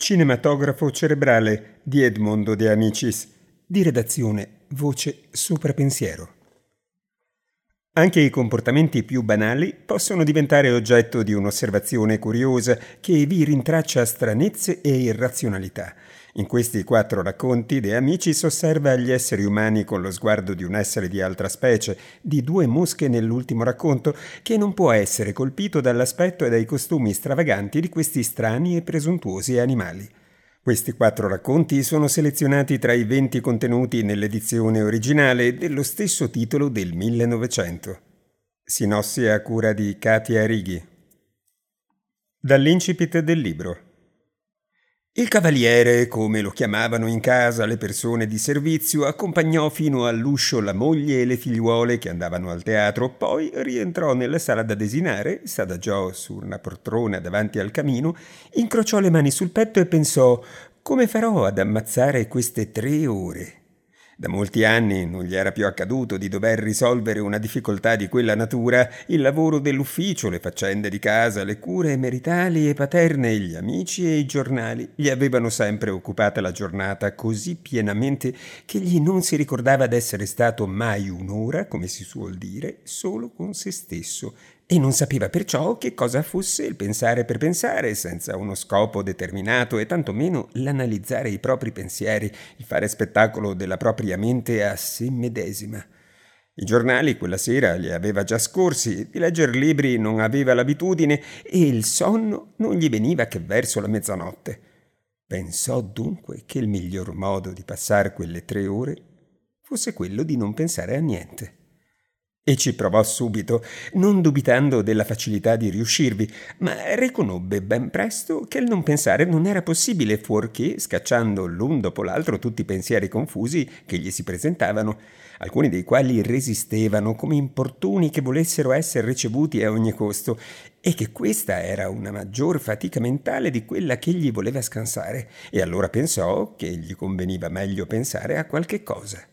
Cinematografo cerebrale di Edmondo De Amicis. Di redazione Voce Sopra Pensiero. Anche i comportamenti più banali possono diventare oggetto di un'osservazione curiosa che vi rintraccia stranezze e irrazionalità. In questi 4 racconti De Amicis osserva gli esseri umani con lo sguardo di un essere di altra specie, di 2 mosche nell'ultimo racconto, che non può essere colpito dall'aspetto e dai costumi stravaganti di questi strani e presuntuosi animali. Questi 4 racconti sono selezionati tra i 20 contenuti nell'edizione originale dello stesso titolo del 1900. Sinossi a cura di Katia Righi. Dall'incipit del libro. Il cavaliere, come lo chiamavano in casa le persone di servizio, accompagnò fino all'uscio la moglie e le figliuole che andavano al teatro, poi rientrò nella sala da desinare, s'adagiò su una poltrona davanti al camino, incrociò le mani sul petto e pensò: come farò ad ammazzare queste 3 ore? Da molti anni non gli era più accaduto di dover risolvere una difficoltà di quella natura. Il lavoro dell'ufficio, le faccende di casa, le cure maritali e paterne, gli amici e i giornali gli avevano sempre occupata la giornata così pienamente che egli non si ricordava d'essere stato mai un'ora, come si suol dire, solo con se stesso, e non sapeva perciò che cosa fosse il pensare per pensare, senza uno scopo determinato, e tantomeno l'analizzare i propri pensieri, il fare spettacolo della propria mente a sé medesima. I giornali quella sera li aveva già scorsi, di leggere libri non aveva l'abitudine e il sonno non gli veniva che verso la mezzanotte. Pensò dunque che il miglior modo di passare quelle 3 ore fosse quello di non pensare a niente. E ci provò subito, non dubitando della facilità di riuscirvi, ma riconobbe ben presto che il non pensare non era possibile fuorché scacciando l'un dopo l'altro tutti i pensieri confusi che gli si presentavano, alcuni dei quali resistevano come importuni che volessero essere ricevuti a ogni costo, e che questa era una maggior fatica mentale di quella che egli voleva scansare, e allora pensò che gli conveniva meglio pensare a qualche cosa.